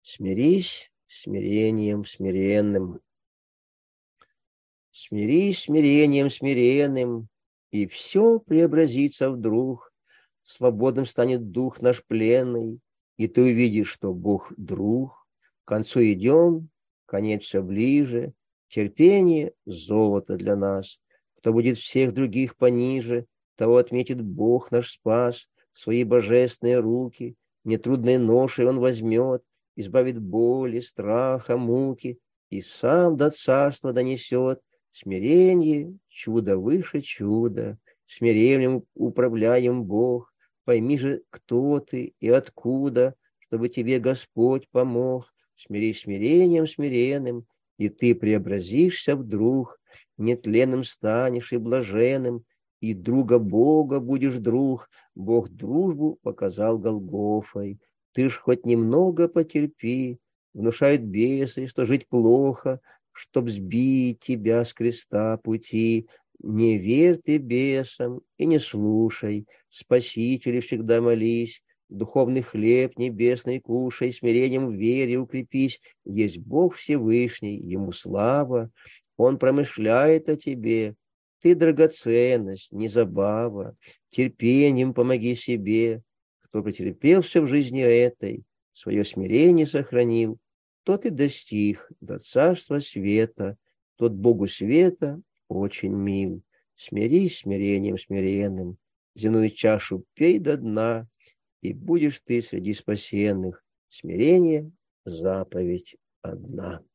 Смирись смирением смиренным. Смирись смирением смиренным, и все преобразится вдруг. Свободным станет дух наш пленный, и ты увидишь, что Бог друг. К концу идем, конец все ближе. Терпение — золото для нас. Кто будет всех других пониже, того отметит Бог наш спас. Свои божественные руки нетрудной ношей Он возьмет, избавит боли, страха, муки, и сам до царства донесет. Смирение — чудо выше чуда, смирением управляем Бог. Пойми же, кто ты и откуда, чтобы тебе Господь помог. Смирись смирением смиренным, и ты преобразишься вдруг, нетленным станешь и блаженным, и друга Бога будешь друг. Бог дружбу показал Голгофой. Ты ж хоть немного потерпи, внушают бесы, что жить плохо, чтоб сбить тебя с креста пути. Не верь ты бесам и не слушай, Спасителю всегда молись, духовный хлеб небесный кушай, смирением в вере укрепись. Есть Бог Всевышний, Ему слава, Он промышляет о тебе. Ты драгоценность, не забава, терпением помоги себе. Кто претерпел все в жизни этой, свое смирение сохранил, тот и достиг до царства света, тот Богу света очень мил. Смирись смирением смиренным, земную чашу пей до дна, и будешь ты среди спасенных. Смирение — заповедь одна.